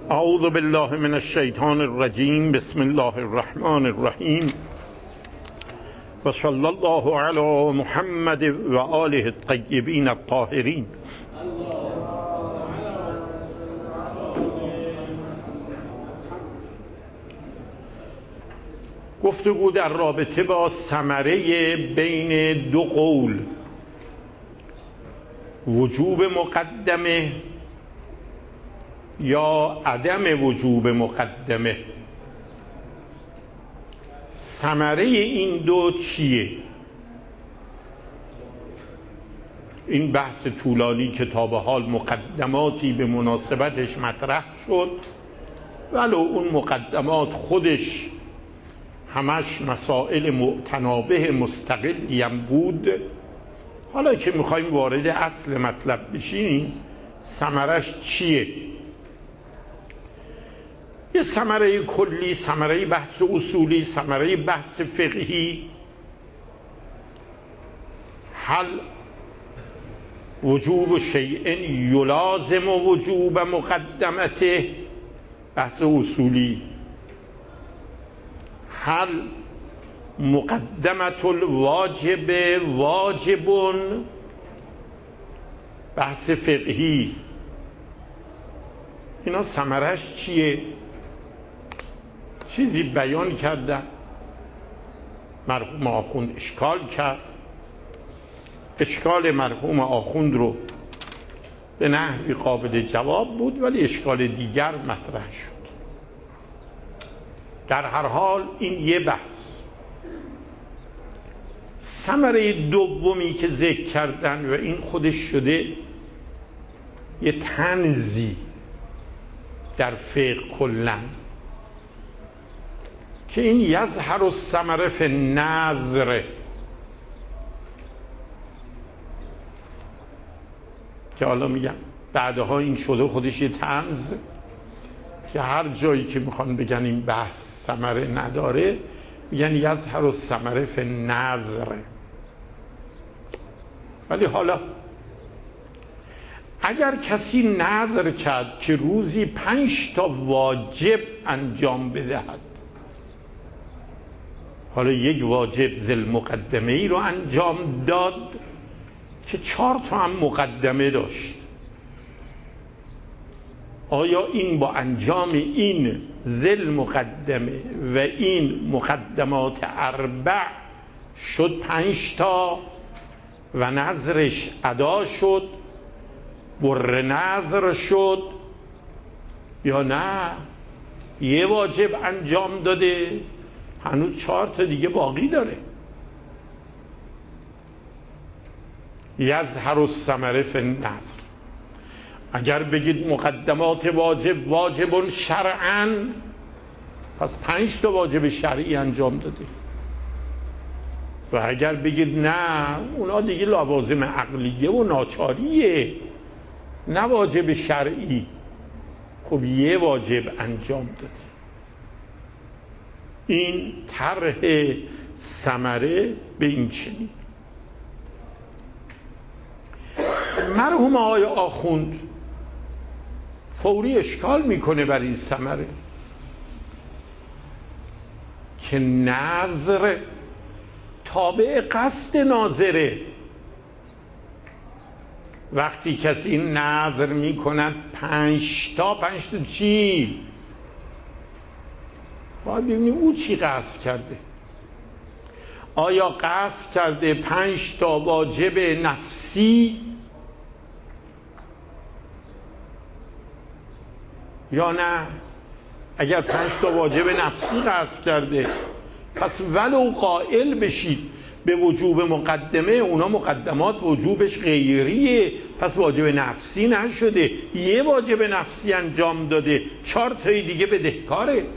اعوذ بالله من الشیطان الرجیم. بسم الله الرحمن الرحیم و صلی الله علی محمد و آله الطیبین الطاهرین. گفتگو در رابطه با ثمره بین دو قول، وجوب مقدمه یا عدم وجوب مقدمه. ثمره این دو چیه؟ این بحث طولانی که تا به حال مقدماتی به مناسبتش مطرح شد، ولو اون مقدمات خودش همش مسائل متنابه مستقلی هم بود. حالا که میخوایم وارد اصل مطلب بشیم، ثمرش چیه؟ یه ثمره کلی، ثمره بحث اصولی، ثمره بحث فقهی. هل وجوب شیء یلازم وجوب مقدمته، بحث اصولی. هل مقدمت الواجب واجب، بحث فقهی. اینا ثمرش چیه؟ چیزی بیان کردن، مرحوم آخوند اشکال کرد، اشکال مرحوم آخوند رو به نحوی قابل جواب بود، ولی اشکال دیگر مطرح شد. در هر حال این یه بحث. ثمره دومی که ذکر کردن و این خودش شده یه طنزی در فقه کلن، که این یظهر الثمره فی النظر، که حالا میگم بعدها این شده خودش یه طنز که هر جایی که میخوان بگن این بحث ثمره نداره میگن یظهر الثمره فی النظر. ولی حالا اگر کسی نظر کرد که روزی 5 تا واجب انجام بدهد، حالا یک واجب ذی المقدمه ای رو انجام داد که 4 تا هم مقدمه داشت، آیا این با انجام این ذی المقدمه و این مقدمات 4 شد 5 تا و نظرش ادا شد، بر نظر شد، یا نه یه واجب انجام داده هنوز 4 تا دیگه باقی داره؟ یظهر الثمره فی النظر. اگر بگید مقدمات واجب واجب شرعاً، پس 5 تا واجب شرعی انجام داده. و اگر بگید نه اونا دیگه لوازم عقلیه و ناچاریه، نه واجب شرعی، خب یه واجب انجام داده. این طرح ثمره به این چنین. مرحوم آقای آخوند فوری اشکال میکنه بر این ثمره که نظر تابع قصد ناظره. وقتی کسی نظر میکند 5 تا چی؟ باید ببینیم او چی قصد کرده. آیا قصد کرده 5 تا واجب نفسی یا نه؟ اگر 5 تا واجب نفسی قصد کرده، پس ولو قائل بشید به وجوب مقدمه، اونا مقدمات وجوبش غیریه، پس واجب نفسی نشده، یه واجب نفسی انجام داده، 4 تای دیگه بدهکاره.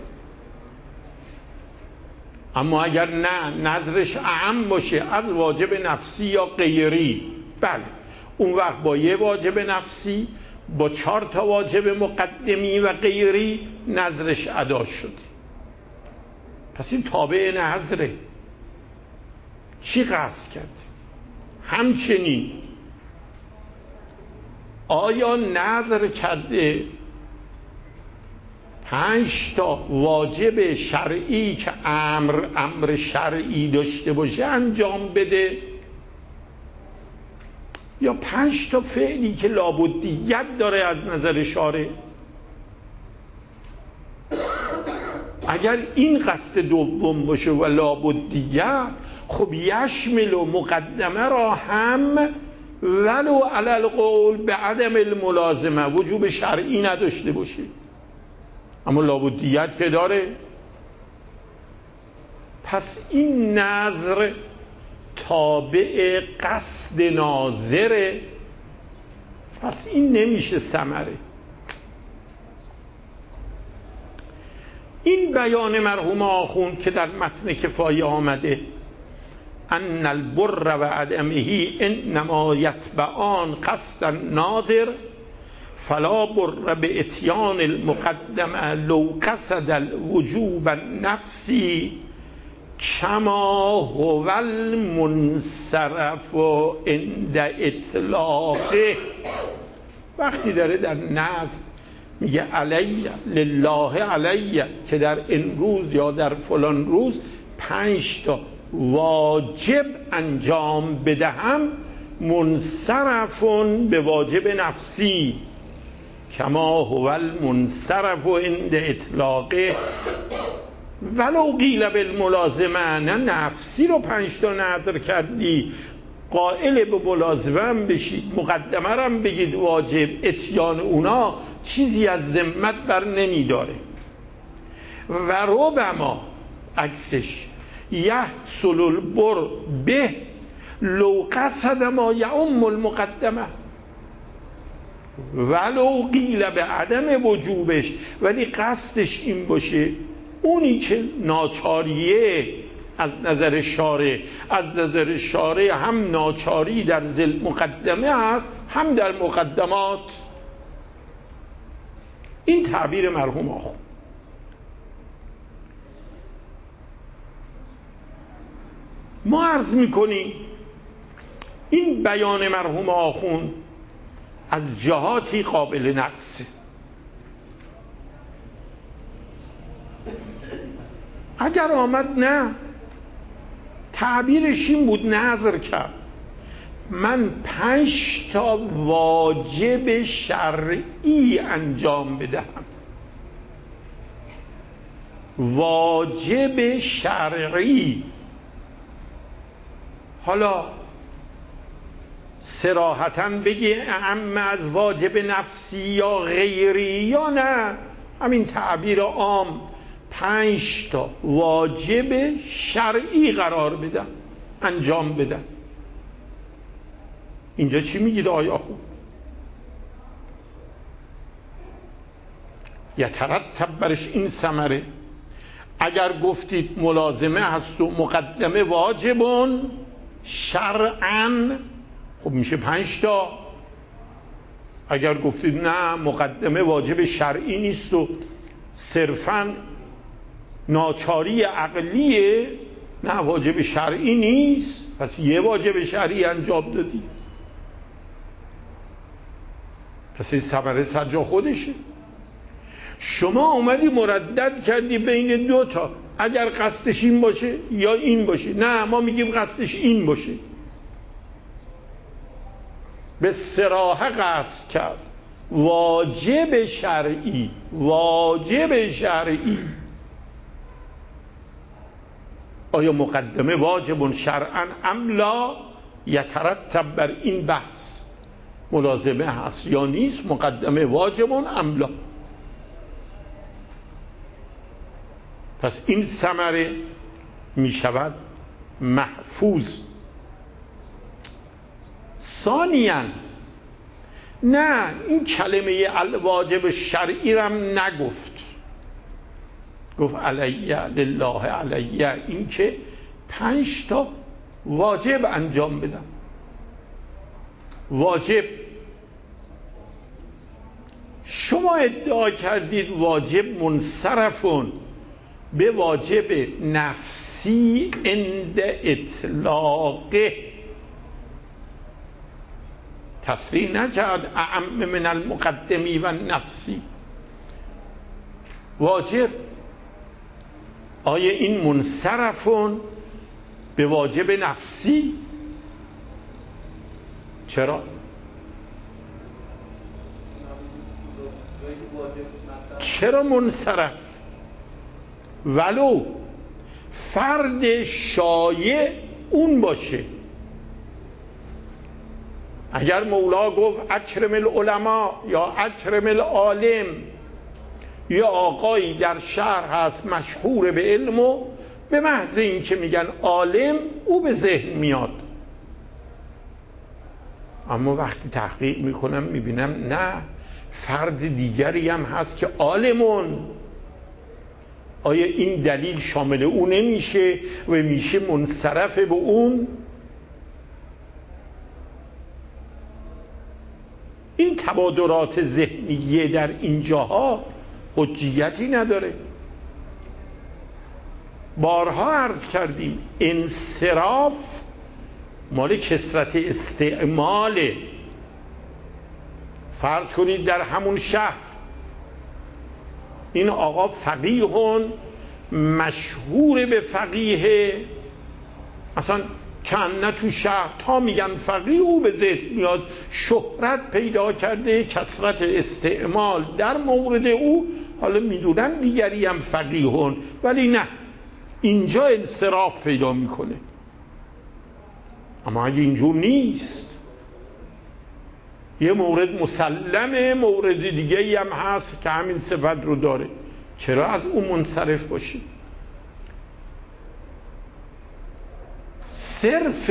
اما اگر نه نظرش اعم باشه از واجب نفسی یا غیری، بله اون وقت با یه واجب نفسی با 4 تا واجب مقدمی و غیری نظرش ادا شده. پس این تابع نظره. چی قصد کرد؟ همچنین آیا نظر کرده 5 تا واجب شرعی که امر شرعی داشته باشه انجام بده، یا 5 تا فعلی که لابدیت داره از نظر شارع. اگر این قصد دوم باشه و لابدیت، خب یشمل و مقدمه را هم ولو علی القول به عدم الملازمه وجوب شرعی نداشته باشه، اما لابدیت که داره. پس این نظر تابع قصد ناظره، پس این نمیشه ثمره. این بیان مرحوم آخوند که در متن کفایه آمده، ان البر و عدمه انما یتبعان قصد الناظر فلا بر به اتیان المقدمه لو قصد الوجوب النفسی کما هو المنصرف عند اطلاقه. وقتی داره در نظم میگه علیه لله علیه که در امروز یا در فلان روز 5 تا واجب انجام بدهم، منصرفون به واجب نفسی کما هو المنصرف عند اطلاقه ولو قیل بالملازمه. نه نفسی رو 5 تا نظر کردی، قائل به ملازمه هم بشید، مقدمه رو هم بگید واجب، اتیان اونا چیزی از ذمت بر نمیداره. و ربما عکسش یحصل البر به لو قصد ما یعم المقدمه ولو قیل به عدم وجوبش، ولی قصدش این باشه اونی که ناچاریه از نظر شارع، از نظر شارع هم ناچاری در مقدمه هست هم در مقدمات. این تعبیر مرحوم آخوند. ما عرض میکنیم این بیان مرحوم آخوند از جهاتی قابل نقصه. اگر آمد نه تعبیرش این بود، نظر کرد من 5 تا واجب شرعی انجام بدهم، واجب شرعی. حالا صراحتاً بگی اعم از واجب نفسی یا غیری یا نه، همین تعبیر عام 5 تا واجب شرعی قرار بدن، انجام بدن. اینجا چی میگید آیا خوب؟ یترتب برش این ثمره. اگر گفتید ملازمه هست و مقدمه واجبون شرعاً، خب میشه 5 تا. اگر گفتید نه مقدمه واجب شرعی نیست و صرفاً ناچاری عقلیه، نه واجب شرعی نیست، پس یه واجب شرعی انجام دادی، پس این ثمره سر جا خودشه. شما اومدی مردد کردی بین 2 تا، اگر قصدش این باشه یا این باشه. نه، ما میگیم قصدش این باشه. به صراحه قصد کرد واجب شرعی، واجب شرعی. آیا مقدمه واجب شرعاً ام لا؟ یترتب بر این بحث ملازمه هست یا نیست، مقدمه واجب ام لا. پس این ثمره می شود محفوظ. ثانیاً نه، این کلمه الواجب شرعی رم نگفت، گفت علیه لله علیه، این که 5 تا واجب انجام بدم. واجب شما ادعا کردید واجب منصرفون به واجب نفسی عند اطلاقه، تصریح نکرد اعم من المقدمی و نفسی. واجب. آیا این منصرفون به واجب نفسی؟ چرا؟ چرا منصرف؟ ولو فرد شایع اون باشه. اگر مولا گفت اکرم العلماء یا اکرم العالم، یا آقایی در شهر هست مشهور به علم و به محض این که میگن عالم او به ذهن میاد، اما وقتی تحقیق میکنم میبینم نه، فرد دیگری هم هست که عالمون. آیا این دلیل شامل او نمیشه و میشه منصرف به اون؟ این تبادرات ذهنیه در اینجاها حجیتی نداره. بارها عرض کردیم انصراف مال کثرت استعماله. فرض کنید در همون شهر این آقا فقیهون، مشهور به فقیه، مثلا کنه تو شهر تا میگن فقیه او به ذهن میاد، شهرت پیدا کرده، کثرت استعمال در مورد او. حالا میدونن دیگری هم فقیهون، ولی نه، اینجا انصراف پیدا میکنه. اما اگه اینجور نیست، یه مورد مسلمه، مورد دیگه هم هست که همین صفت رو داره، چرا از اون منصرف باشی؟ صرف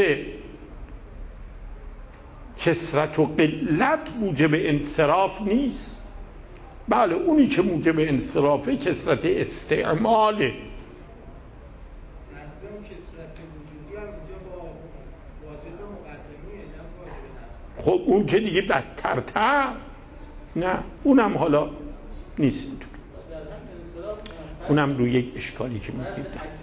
کثرت و قلت موجب انصراف نیست. بله اونی که موجب انصرافه کثرت استعماله. خب اون که دیگه بدترتر، نه اونم حالا نیست اینطور، اونم روی یک اشکالی که میگیم.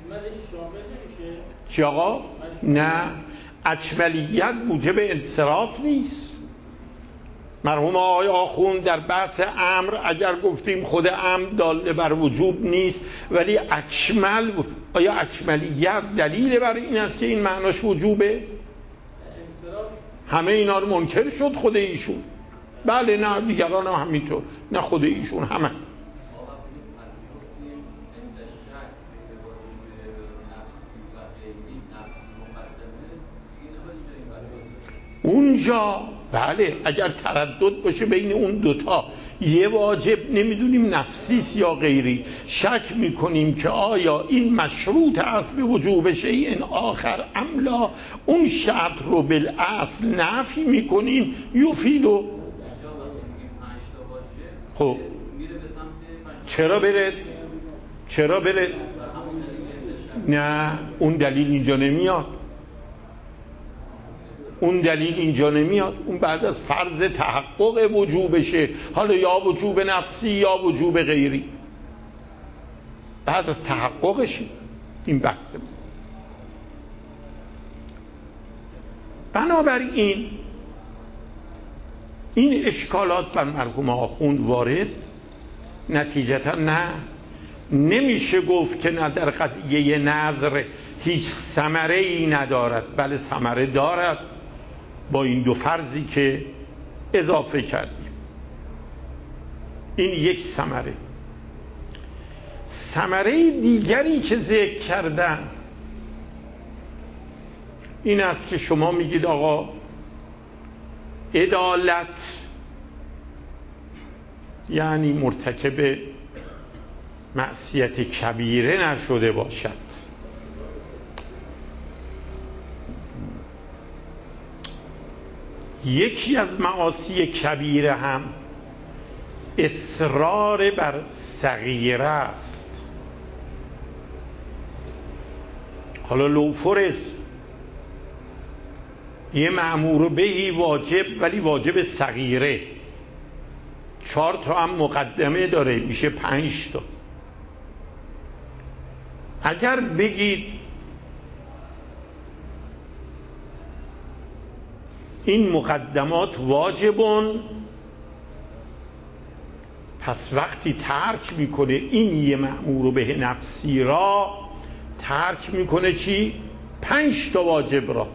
چی آقا؟ نه، اکملیت موجب انصراف نیست. مرحوم آقای آخوند در بحث امر اگر گفتیم خود امر داله بر وجوب نیست، ولی اکمل، آیا اکملیت دلیل بر این است که این معناش وجوبه؟ همه اینا رو منکر شد خود ایشون. بله نه، دیگران هم همینطور، نه خود ایشون همه. اونجا بله اگر تردد باشه بین اون دوتا، یه واجب نمیدونیم نفسیست یا غیری، شک میکنیم که آیا این مشروط است به وجوب شیء آخر املا، اون شرط رو بالاصل نفی میکنیم یفیدو. خب چرا بره؟ نه اون دلیل اینجا نمیاد، اون دلیل اینجا نمیاد. اون بعد از فرض تحقق وجوبشه، حالا یا وجوب نفسی یا وجوب غیری، بعد از تحققشه این بحثه. بنابراین این اشکالات بر مرحوم آخوند وارد، نتیجتا نه، نمیشه گفت که نه در قضیه نظر هیچ ثمره ای ندارد، بله ثمره دارد با این دو فرضی که اضافه کردیم. این یک ثمره. ثمره دیگری که ذکر کردن این است که شما میگید آقا عدالت یعنی مرتکب معصیت کبیره نشده باشد. یکی از معاصی کبیره هم اصرار بر صغیره است. حالا لو فرض یه مأمور بهی واجب، ولی واجب صغیره 4 تا هم مقدمه داره، میشه 5 تا. اگر بگید این مقدمات واجبون، پس وقتی ترک میکنه این یه مأمور به نفسی را، ترک میکنه چی؟ 5 تا واجب را.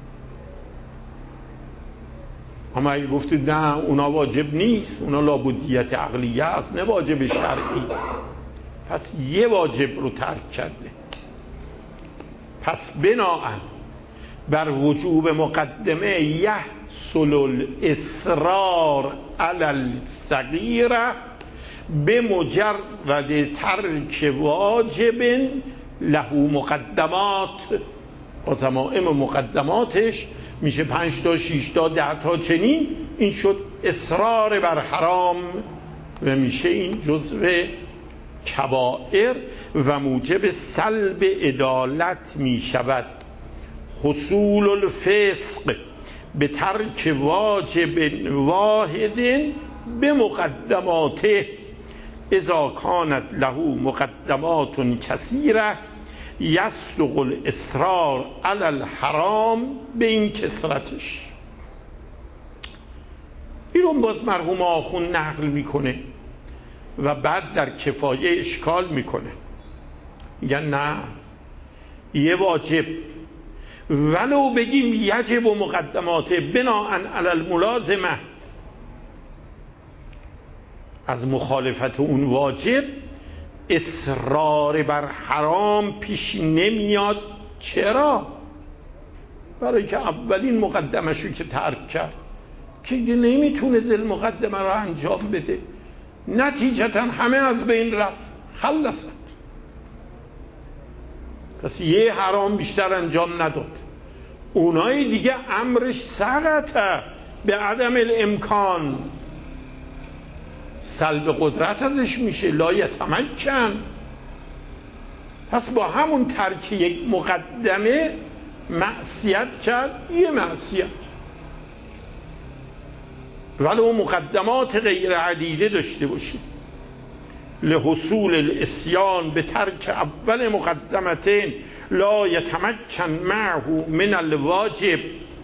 اما اگه گفتید نه اونا واجب نیست، اونا لابدیت عقلیه است نه واجب شرعی، پس یه واجب رو ترک کرده. پس بناهن بر وجوب مقدمه یحصل الاصرار علی الصغیره به مجرد ترک واجب له مقدمات. با مقدماتش میشه 5 تا 6 تا 10 تا چنین، این شد اصرار بر حرام و میشه این جزو کبائر و موجب سلب عدالت میشود. حصول الفسق به ترک واجب واحد به مقدماته اذا کانت له مقدمات کثیره یصدق الاصرار علی الحرام به این کثرتش. این رو باز مرحوم آخوند نقل میکنه و بعد در کفایه اشکال میکنه، میگن نه یه واجب ولو بگیم یجب و مقدماته بناءً علی الملازمه، از مخالفت اون واجب اصرار بر حرام پیش نمیاد. چرا؟ برای که اولین مقدمشو که ترک کرد که نمیتونه ذل مقدمه رو انجام بده، نتیجتا همه از بین رفت، خلصت. پس یه حرام بیشتر انجام نداد. اونای دیگه امرش سقطه به عدم الامکان، سلب قدرت ازش میشه، لا یتمکن. پس با همون ترک یک مقدمه معصیت کرد، یه معصیت ولو مقدمات غیر عدیده داشته باشید. لحصول الاسیان به ترک اول مقدمتین لا یتمکن معه من الواجب،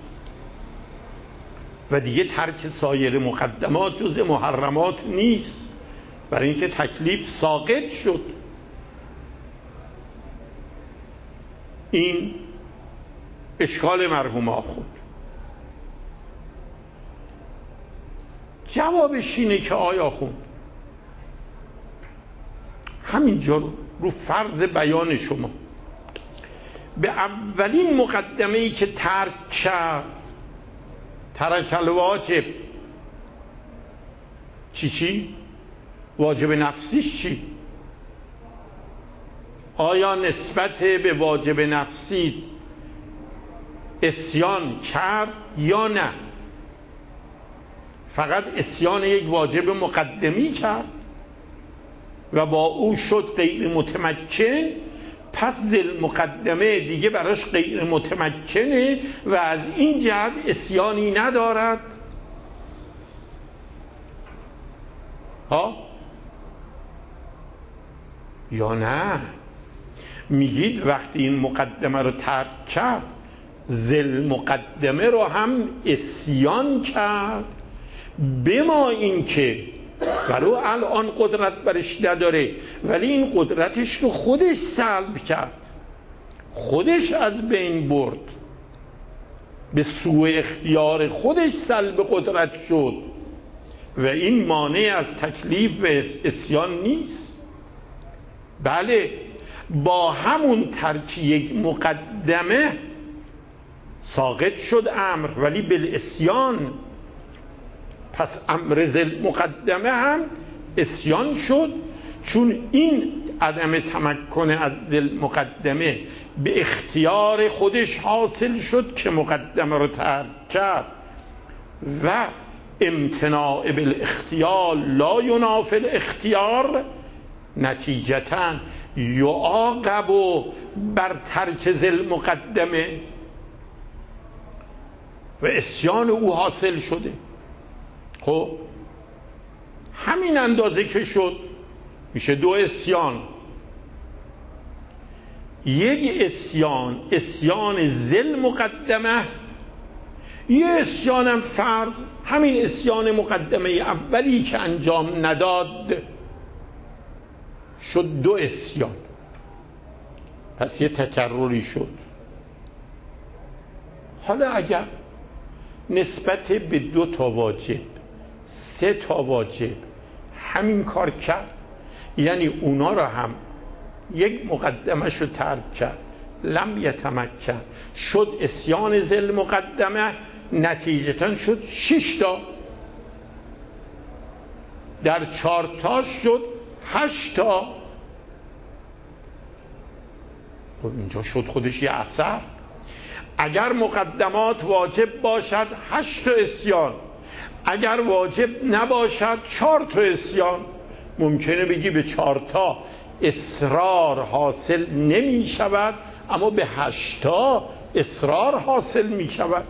و دیگه ترک سایر مقدمات جز محرمات نیست، برای اینکه تکلیف ساقط شد. این اشکال مرحوم آخوند. جوابش اینه که آیا آخوند همینجا رو فرض بیان شما به اولین مقدمه‌ای که ترک کرد، ترک الواجب، چی؟ واجب نفسیش چی؟ آیا نسبت به واجب نفسی اسیان کرد یا نه؟ فقط اسیان یک واجب مقدمی کرد و با او شد غیر متمکن، پس ذل مقدمه دیگه براش غیر متمکنه و از این جهت اسیانی ندارد. یا نه میگید وقتی این مقدمه رو ترک کرد ذل مقدمه رو هم اسیان کرد، بما این که ولو الان قدرت برش نداره ولی این قدرتش رو خودش سلب کرد، خودش از بین برد، به سوء اختیار خودش سلب قدرت شد و این مانع از تکلیف و اسیان نیست. بله با همون ترک یک مقدمه ساقط شد امر ولی بالاسیان، پس امر ذل مقدمه هم اسیان شد، چون این عدم تمکن از ذل مقدمه به اختیار خودش حاصل شد که مقدمه رو ترک کرد و امتناع بالاختیار لا ینافی الاختیار، نتیجتاً یعاقب بر ترک ذل مقدمه و اسیان او حاصل شده. خب همین اندازه که شد میشه 2 اسیان. یک اسیان ذل مقدمه، یه اسیانم فرض، همین اسیان مقدمه اولی که انجام نداد شد 2 اسیان، پس یه تکرری شد. حالا اگر نسبت به 2 تا واجب 3 تا واجب همین کار کرد، یعنی اونا را هم یک مقدمه شو ترک کرد، لم یتمکن، شد اسیان ذل مقدمه، نتیجتا شد 6 تا، در 4 تا شد 8 تا. خب اینجا شد خودش یه اثر. اگر مقدمات واجب باشد 8 تا اسیان، اگر واجب نباشد 4 تا اسیان. ممکنه بگی به 4 تا اصرار حاصل نمی شود، اما به 8 تا اصرار حاصل می شود.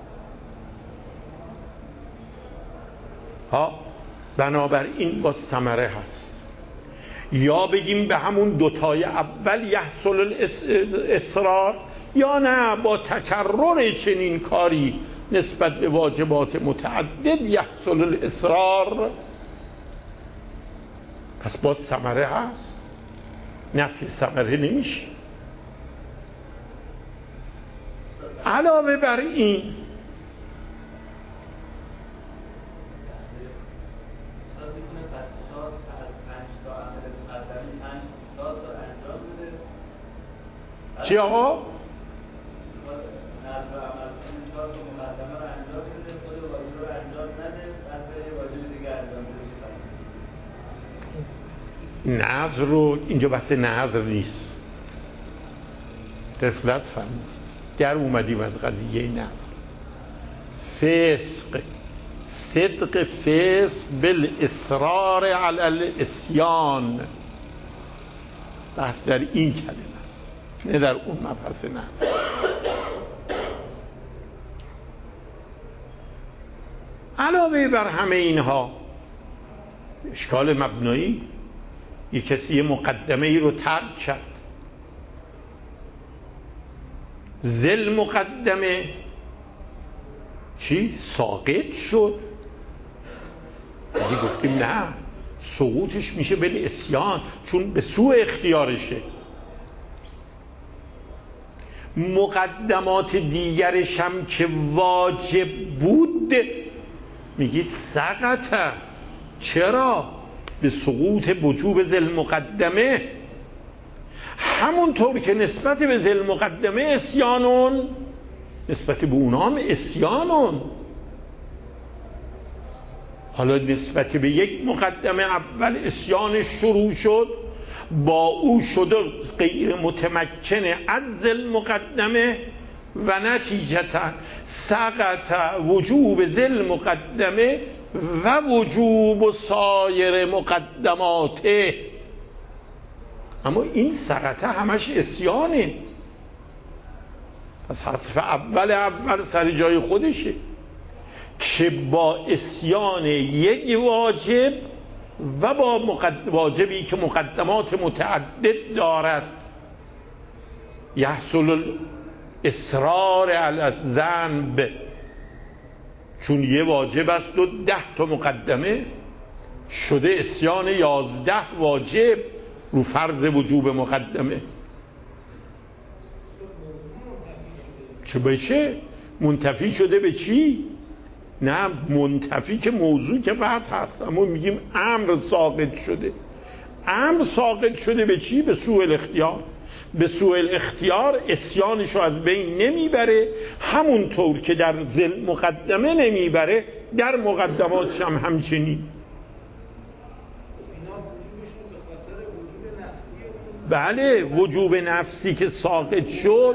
بنابراین با ثمره هست. یا بگیم به همون 2 تای اول یحصل الاصرار، یا نه با تکرر چنین کاری نسبت به واجبات متعدد یحصل الاصرار. پس با ثمره هست، نفی ثمره نمیشه. علاوه بر این چی آقا؟ نظر رو اینجا بحث نظر نیست، غفلت فرمودید، در اومدیم از قضیه نظر. فسق، صدق فسق بالاصرار علی الاسیان، بحث در این کلمه است، نه در اون مبحث نظر. علاوه بر همه اینها اشکال مبنایی، یک کسی یه مقدمه ای رو ترک کرد، ذل مقدمه چی؟ ساقط شد. دیگه گفتیم نه، سقوطش میشه به اسیان، چون به سوء اختیارشه. مقدمات دیگرش هم که واجب بود میگید سقطه. چرا؟ به سقوط وجوب ذل مقدمه. همونطور که نسبت به ذل مقدمه اسیانون، نسبت به اونا هم اسیانون. حالا نسبت به یک مقدمه اول اسیانش شروع شد، با او شده غیر متمکن از ذل مقدمه و نتیجتا سقط وجوب ذل مقدمه و وجوب سایر مقدماته. اما این سقطه همش اسیانه، پس حذف اول سر جای خودشه، چه با اسیان یک واجب و با واجبی که مقدمات متعدد دارد. یحصل اصرار علی الذنب، چون یه واجب است و 10 تا مقدمه شده اسیان 11 واجب رو فرض وجوب مقدمه. چه بشه؟ منتفی شده به چی؟ نه منتفی که موضوع که بحث هست، اما میگیم امر ساقط شده. امر ساقط شده به چی؟ به سوء الاختیار. به سوء الاختیار اسیانشو از بین نمیبره، همونطور که در ذل مقدمه نمیبره در مقدماتش هم همچنین. بله وجوب نفسی که ساقط شد،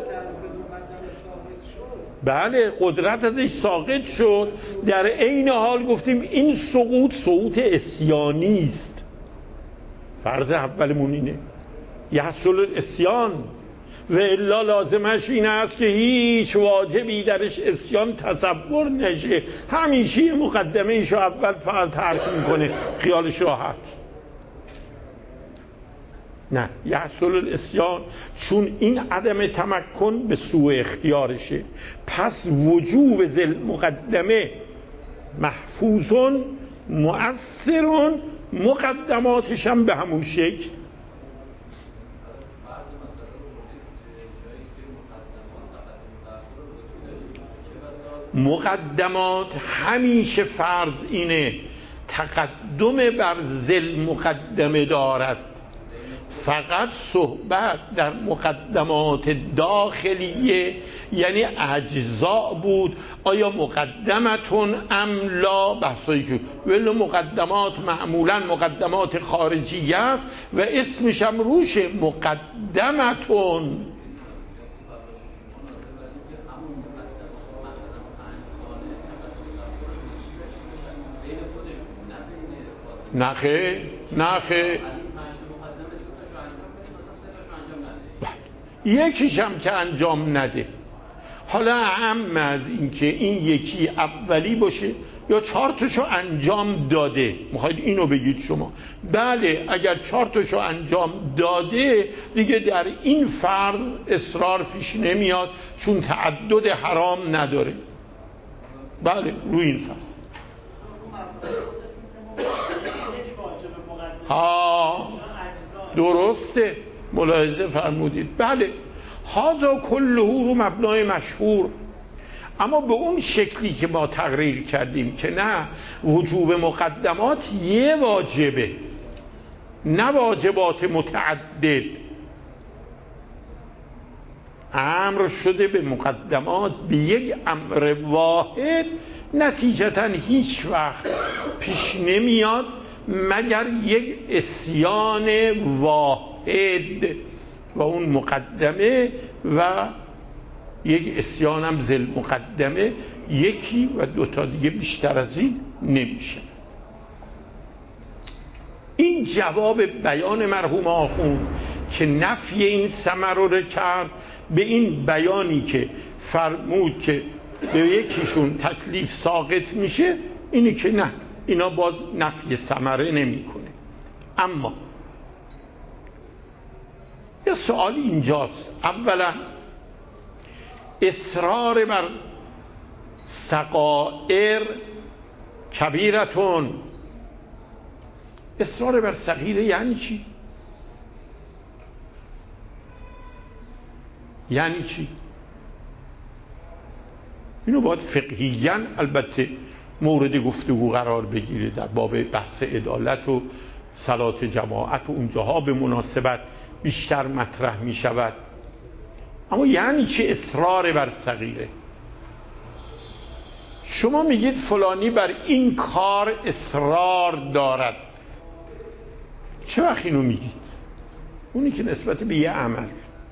بله قدرت ازش ساقط شد، در عین حال گفتیم این سقوط اسیانی است. فرض اولمون اینه یحصل الاسیان، و الا لازمش این است که هیچ واجبی درش اسیان تصور نشه، همیشه مقدمه ایشو اول فقط ترک میکنه، خیالش راحت. نه، یحصل الاسیان، چون این عدم تمکن به سوء اختیارشه، پس وجوب ذل مقدمه محفوظون مؤثرون، مقدماتش هم به همون شکل. مقدمات همیشه فرض اینه تقدم بر ذل مقدمه دارد، فقط صحبت در مقدمات داخلیه، یعنی اجزاء بود، آیا مقدمتون ام لا، بحثایی که ولی مقدمات معمولا مقدمات خارجیه است و اسمش هم روش مقدمتون. نخه یکیش هم که انجام نده. حالا اهم از این که این یکی اولی باشه یا 4 تاشو انجام داده، میخواید اینو بگید شما؟ بله، اگر 4 تاشو انجام داده دیگه در این فرض اصرار پیش نمیاد، چون تعدد حرام نداره. بله، روی این فرض. درسته، ملاحظه فرمودید. بله، هذا کله رو مبنای مشهور. اما به اون شکلی که ما تقریر کردیم که نه، وجوب مقدمات یه واجبه، نه واجبات متعدد. امر شده به مقدمات به یک امر واحد، نتیجتا هیچ وقت پیش نمیاد مگر یک عصیان واحد و اون مقدمه، و یک عصیان هم ذل مقدمه، یکی و 2 تا دیگه بیشتر از این نمیشه. این جواب بیان مرحوم آخوند که نفی این ثمره رو کرد به این بیانی که فرمود که به یکیشون تکلیف ساقط میشه، اینی که نه، اینا باز نفی ثمره نمیکنه. اما یه سوال اینجاست. اولا اصرار بر صغائر کبیرتون، اصرار بر صغیره یعنی چی؟ یعنی چی؟ اینو باید فقهیاً البته مورد گفتگو قرار بگیره در باب بحث عدالت و صلات جماعت و اونجاها به مناسبت بیشتر مطرح می شود. اما یعنی چه اصرار بر صغیره؟ شما میگید فلانی بر این کار اصرار دارد، چه وقت اینو میگید؟ اونی که نسبت به یه عمل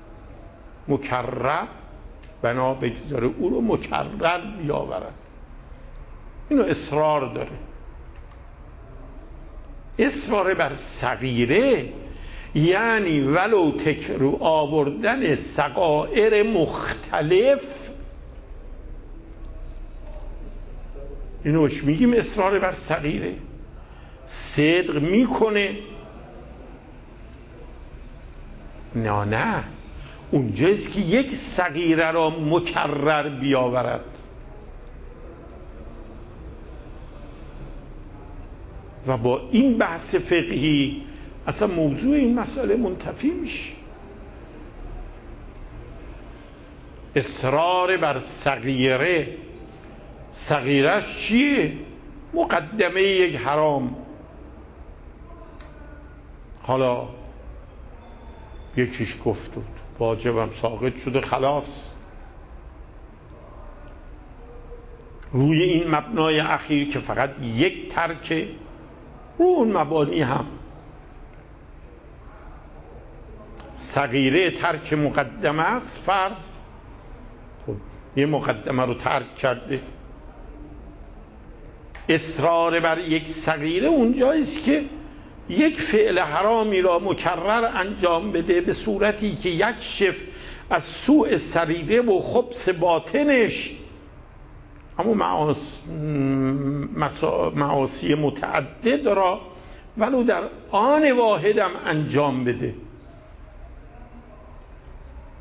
مکرر بنا بگذاره او رو مکرر بیاورد، اینو اصرار داره. اصرار بر صغیره یعنی ولو تکرار آوردن صغائر مختلف، اینوش میگیم اصرار بر صغیره. صدق میکنه، نه اونجاییست که یک صغیره را مکرر بیاورد. و با این بحث فقهی اصلا موضوع این مسئله منتفی میشه. اصرار بر صغیره، صغیرش چیه؟ مقدمه یک حرام. حالا یکیش گفت واجبم ساقط شده، خلاص. روی این مبنای اخیر که فقط یک ترکه، رو اون مبانی هم صغیره ترک مقدمه است فرض. خب یه مقدمه رو ترک کرده. اصرار بر یک صغیره اونجاییست که یک فعل حرامی را مکرر انجام بده به صورتی که یکشف از سوء سریره و خبث باطنش، اما معاصی متعدد را ولو در آن واحدم انجام بده.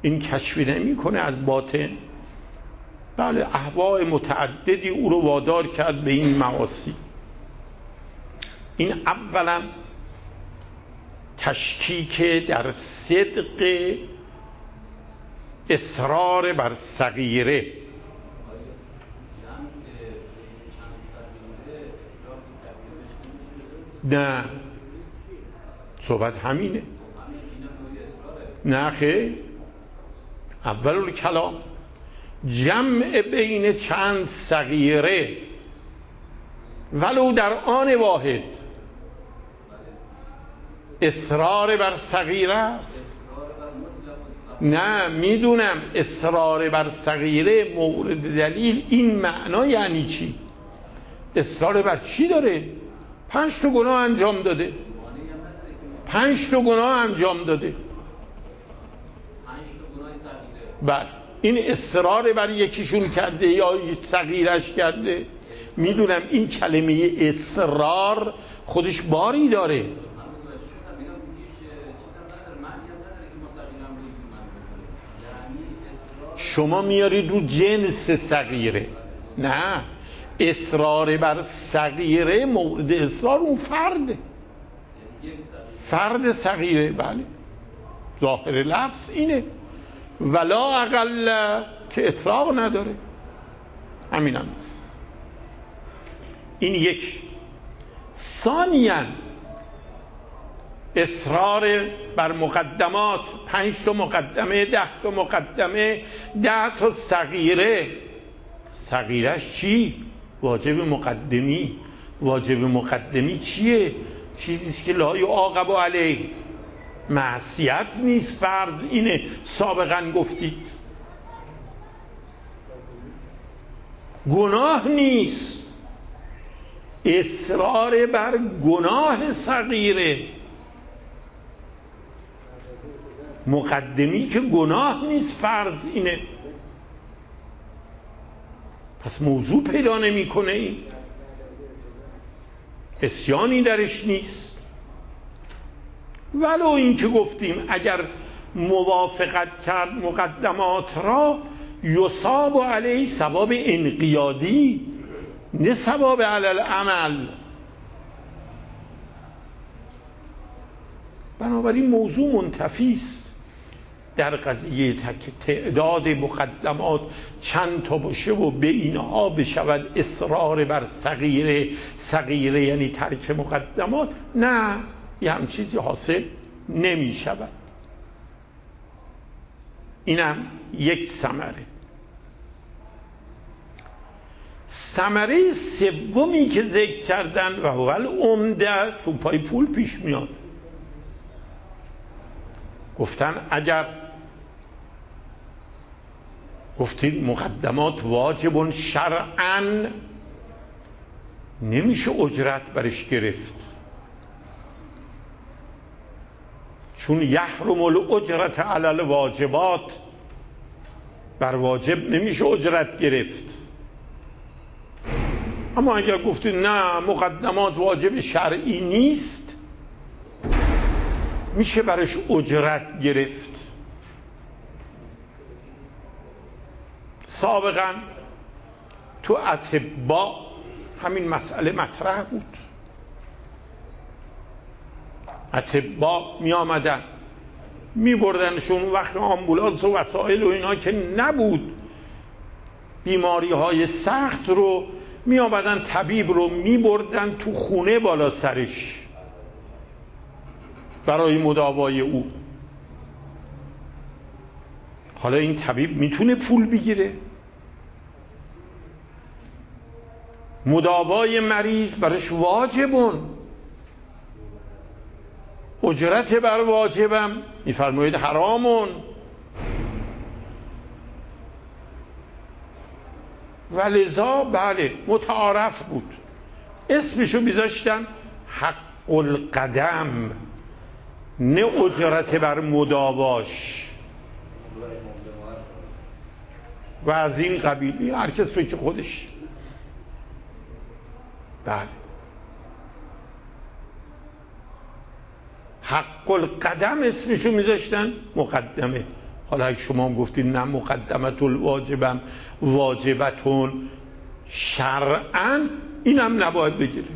این کشفی نمی کنه از باطن. بله اهواء متعددی او رو وادار کرد به این معاصی. این اولا تشکیک در صدق اصرار بر صغیره. نه صحبت همینه. نه خیر، اول الکلام جمع بین چند صغیره ولو در آن واحد. اصرار بر صغیره است. نه میدونم اصرار بر صغیره مورد دلیل این معنا یعنی چی؟ اصرار بر چی داره؟ 5 تا گناه انجام داده. 5 تا گناه انجام داده. بله این اصرار بر یکیشون کرده یا صغیرش کرده. میدونم این کلمه اصرار خودش باری داره. شما میارید رو جنس صغیره. نه اصرار بر صغیره مورد اصرار اون فرد صغیره. بله ظاهر لفظ اینه ولا اقل که اطلاق نداره. همینم است. این یک. ثانیاً اصرار بر مقدمات، 5 تا مقدمه، 10 تا مقدمه، 10 تا صغیره. صغیرش چی؟ واجب مقدمی. واجب مقدمی چیه؟ چیزیست که لا یعاقب علیه، معصیت نیست، فرض اینه سابقا گفتید، گناه نیست. اصرار بر گناه صغیره. مقدمی که گناه نیست، فرض اینه. پس موضوع پیدا نمی‌کنه. این عصیانی درش نیست. ولو این که گفتیم اگر موافقت کرد مقدمات را یصاب علیه ثواب انقیادی، نه ثواب علی العمل. بنابراین موضوع منتفی است. در قضیه تعداد مقدمات چند تا باشه و به اینها بشود اصرار بر صغیره یعنی ترک مقدمات، نه یه هم چیزی حاصل نمی شود. اینم یک ثمره. ثمره سومی که ذکر کردن و اول عمده تو پای پول پیش میاد، گفتن اگر گفتید مقدمات واجب شرعاً نمیشه اجرت برش گرفت، چون یحرم الاجرت علی الواجبات، بر واجب نمیشه اجرت گرفت. اما اگر گفتید نه مقدمات واجب شرعی نیست، میشه برش اجرت گرفت. سابقا تو اطباء همین مسئله مطرح بود. اطباء می آمدن می بردنشون وقت آمبولانس و وسایل و اینا که نبود، بیماری های سخت رو می آمدن طبیب رو می بردن تو خونه بالا سرش برای مداوای او. حالا این طبیب میتونه پول بگیره؟ مداوای مریض برش واجبون، اجرت بر واجبم میفرمایید حرامون. ولذا بله متعارف بود، اسمشو میذاشتن حق القدم، نه اجرت بر مداواش و از این قبیلی. هر کس فکر خودش. بله حق القدم اسمشو میذاشتن، مقدمه حالا اگه شما هم گفتید نه مقدمت الواجبم واجبتون شرعاً، اینم نباید بگیره.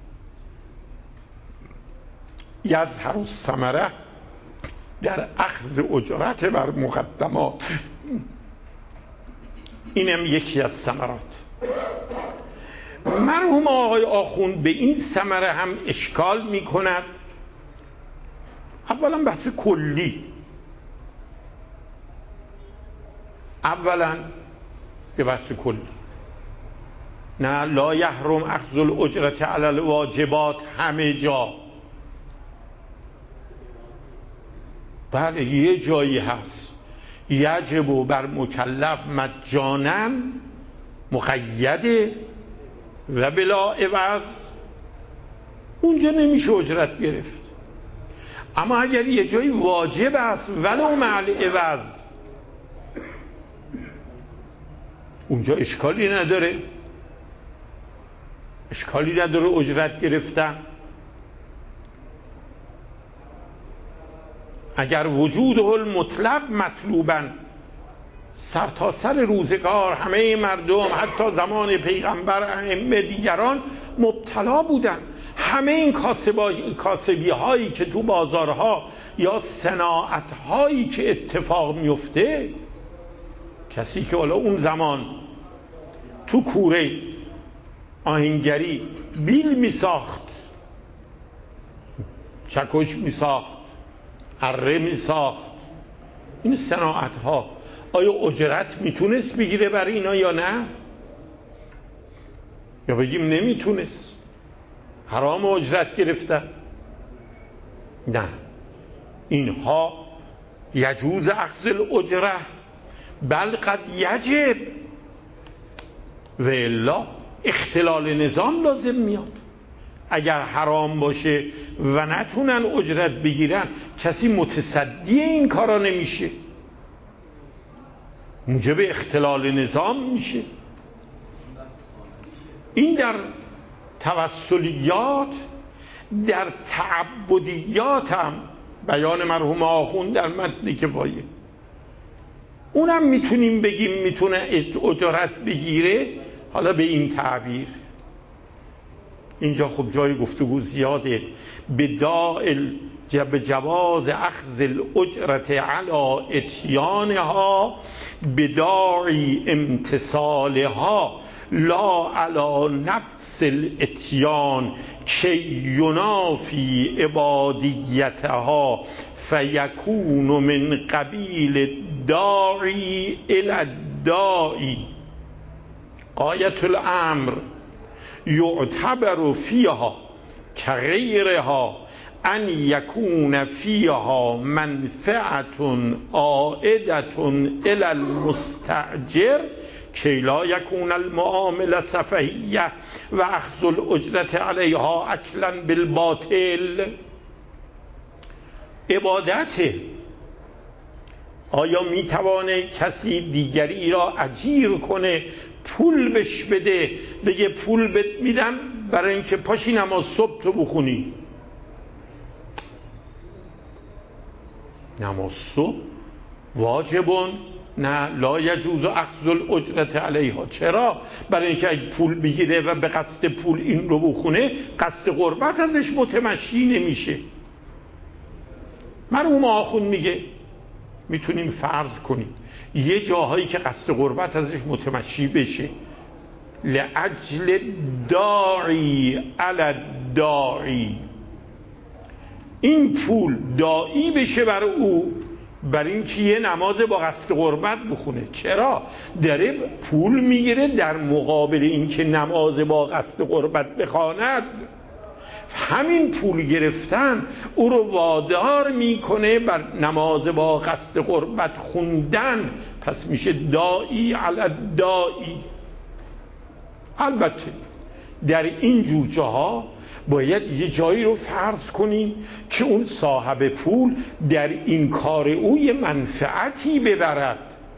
یظهر الثمره در اخذ اجرت بر مقدمات، اینم یکی از ثمرات. مرحوم آقای آخوند به این ثمره هم اشکال می کند. اولا بحث کلی، اولا یه بحث کلی، نه لا یحرم اخذ الاجرت علی الواجبات همه جا. بله یه جایی هست یجب بر مکلف مجانا مقیده و بلا عوض، اونجا نمیشه اجرت گرفت. اما اگر یه جایی واجب است ولو مع العوض، اونجا اشکالی نداره، اشکالی نداره اجرت گرفتن. اگر وجود المطلب مطلوبا، سر تا سر روزگار همه مردم حتی زمان پیغمبر ائمه دیگران مبتلا بودن. همه این کاسبی هایی که تو بازارها یا صناعت هایی که اتفاق میفته، کسی که حالا اون زمان تو کوره آهنگری بیل می ساخت، چکش می ساخت، اره می ساخت، این صناعت ها آیا اجرت میتونست بگیره برای اینا یا نه؟ یا بگیم نمیتونست، حرام اجرت گرفتن؟ نه، اینها یجوز اخذ الاجره بل قد یجب، و الا اختلال نظام لازم میاد. اگر حرام باشه و نتونن اجرت بگیرن، کسی متصدی این کارا نمیشه، موجب اختلال نظام میشه. این در توسلیات، در تعبدیات هم بیان مرحوم آخوند در متن کفایه، اونم میتونیم بگیم میتونه اجرت بگیره، حالا به این تعبیر. اینجا خب جای گفتگو زیاده. به جواز اخذ الاجرت علی اتیانها بداعی امتصالها لا علی نفس الاتیان که ینافی عبادیتها فیکون من قبیل داعی الی الداعی. غایت الامر یعتبر فیها کغیرها ان یکون فیها منفعت عائدة الی المستأجر کی لا یکون المعامله سفهیه و اخذ الاجرت علیها اکلا بالباطل. عبادت، آیا میتوانه کسی دیگری را اجیر کنه، پول بش بده، بگه پول بهت میدم برای اینکه پاشی نماز صبح تو بخونی؟ نماز صبح واجبون، نه لا یجوز اخذ الاجرت علیها. چرا؟ برای اینکه اگه پول بگیره و به قصد پول این رو بخونه، قصد قربت ازش متمشی نمیشه. مرحوم آخوند میگه میتونیم فرض کنیم یه جاهایی که قصد قربت ازش متمشی بشه، لأجل داعی علی الداعی، این پول داعی بشه برای او، برای اینکه یه نماز با قصد قربت بخونه. چرا؟ داره پول میگیره در مقابل اینکه نماز با قصد قربت بخواند. همین پول گرفتن او رو وادار میکنه بر نماز با قصد قربت خوندن، پس میشه داعی علی الداعی. البته در این جور جاها باید یه جایی رو فرض کنیم که اون صاحب پول در این کار او یه منفعتی ببرد،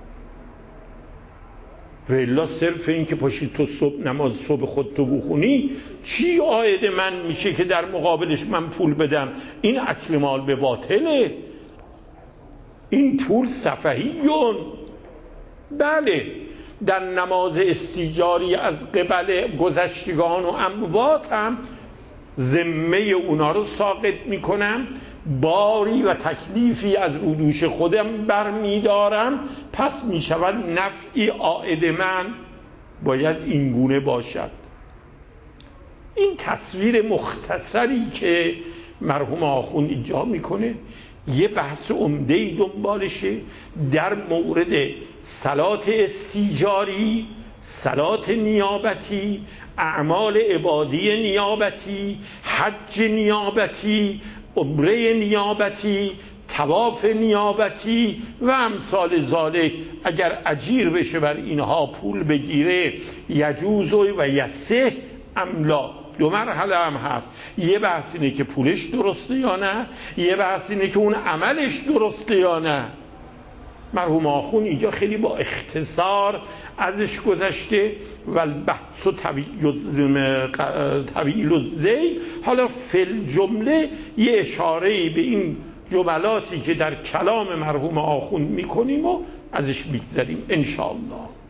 و الا صرف این که پاشید تو صبح نماز صبح خودتو بخونی، چی عاید من میشه که در مقابلش من پول بدم؟ این اکل مال به باطله. این پول سفهیون. بله، در نماز استیجاری از قبل گذشتگان و اموات هم ذمه اونا رو ساقط میکنم، باری و تکلیفی از رو دوش خودم برمیدارم، پس میشود نفعی عائد من باید این گونه باشد. این تصویر مختصری که مرحوم آخوند اینجا میکنه یه بحث عمده‌ای دنبالشه در مورد صلات استیجاری، صلات نیابتی، اعمال عبادی نیابتی، حج نیابتی، عمره نیابتی، طواف نیابتی و امثال ذالک. اگر اجیر بشه بر اینها پول بگیره یجوز و یصح املا. دو مرحله هم هست، یه بحث اینه که پولش درسته یا نه، یه بحث اینه که اون عملش درسته یا نه. مرحوم آخوند اینجا خیلی با اختصار ازش گذشته و البحث و طویل الذیل. حالا فل جمله یه اشاره‌ای به این جملاتی که در کلام مرحوم آخوند میکنیم و ازش میگذریم ان شاء الله.